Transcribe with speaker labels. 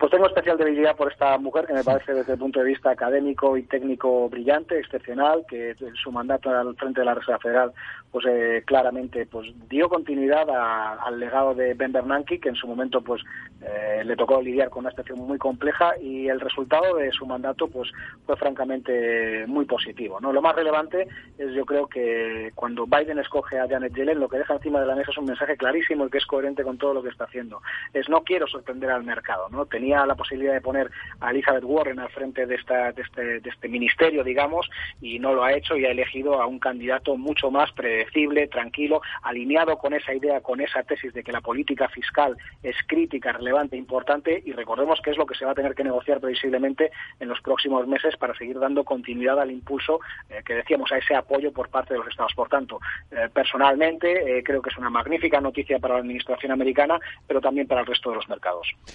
Speaker 1: Pues tengo especial debilidad por esta mujer que me parece desde el punto de vista académico y técnico brillante, excepcional, que su mandato al frente de la Reserva Federal pues claramente pues dio continuidad al legado de Ben Bernanke, que en su momento pues le tocó lidiar con una situación muy compleja, y el resultado de su mandato pues fue francamente muy positivo, ¿no? Lo más relevante es, yo creo, que cuando Biden escoge a Janet Yellen, lo que deja encima de la mesa es un mensaje clarísimo y que es coherente con todo lo que está haciendo. No quiero sorprender al mercado, ¿no? Tenía la posibilidad de poner a Elizabeth Warren al frente de este ministerio, digamos, y no lo ha hecho, y ha elegido a un candidato mucho más predecible, tranquilo, alineado con esa idea, con esa tesis de que la política fiscal es crítica, relevante, importante, y recordemos que es lo que se va a tener que negociar previsiblemente en los próximos meses para seguir dando continuidad al impulso que decíamos, a ese apoyo por parte de los Estados. Por tanto, personalmente creo que es una magnífica noticia para la administración americana, pero también para el resto de los mercados.